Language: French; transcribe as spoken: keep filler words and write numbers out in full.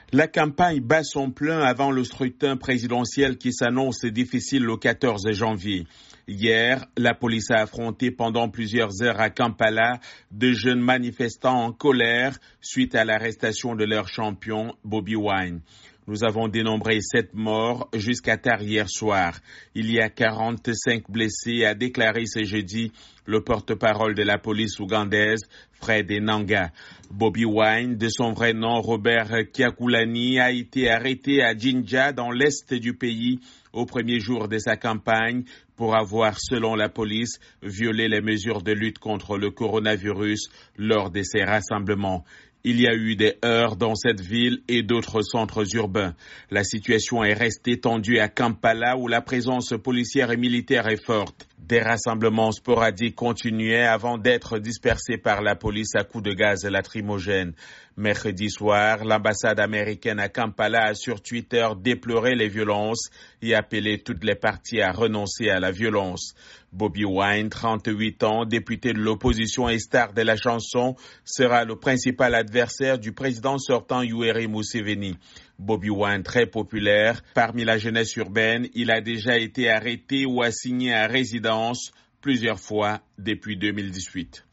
La campagne bat son plein avant le scrutin présidentiel qui s'annonce difficile le quatorze janvier. Hier, la police a affronté pendant plusieurs heures à Kampala de jeunes manifestants en colère suite à l'arrestation de leur champion, Bobi Wine. Nous avons dénombré sept morts jusqu'à tard hier soir. Il y a quarante-cinq blessés, a déclaré ce jeudi le porte-parole de la police ougandaise, Fred Enanga. Bobi Wine, de son vrai nom Robert Kyagulanyi, a été arrêté à Jinja, dans l'est du pays, au premier jour de sa campagne, pour avoir, selon la police, violé les mesures de lutte contre le coronavirus lors de ses rassemblements. Il y a eu des heurts dans cette ville et d'autres centres urbains. La situation est restée tendue à Kampala où la présence policière et militaire est forte. Des rassemblements sporadiques continuaient avant d'être dispersés par la police à coups de gaz lacrymogène. Mercredi soir, l'ambassade américaine à Kampala a sur Twitter déploré les violences et appelé toutes les parties à renoncer à la violence. Bobi Wine, trente-huit ans, député de l'opposition et star de la chanson, sera le principal adversaire du président sortant Yoweri Museveni. Bobi Wine, très populaire parmi la jeunesse urbaine, il a déjà été arrêté ou assigné à résidence plusieurs fois depuis deux mille dix-huit.